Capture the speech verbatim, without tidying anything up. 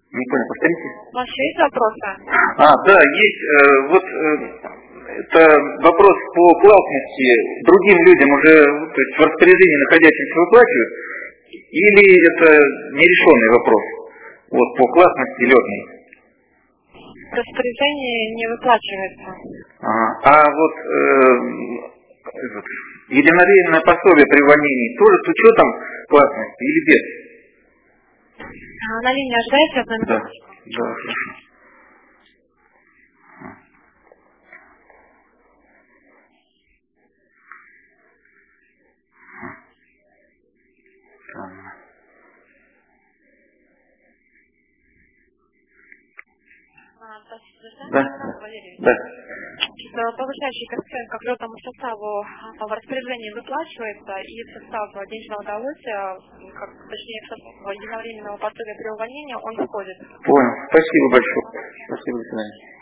Не понял, повторите. У вас еще есть вопросы? А, да, есть. Э, вот э, это вопрос по гласности. Другим людям уже, то есть в распоряжении находящимся выплачивают, или это нерешенный вопрос? Вот, по гласности летной. Распоряжение не выплачивается. Ага. А вот э, единовременное пособие при увольнении тоже с учетом гласности или без? На линии ожидаете одну Да, минуточку? да, хорошо. Да, да. Повышающий коэффициент к летному составу в распоряжении выплачивается, и в состав денежного удовольствия, как, точнее, в состав единовременного пособия при увольнении, он входит. Понял. Спасибо большое. Спасибо, до свидания.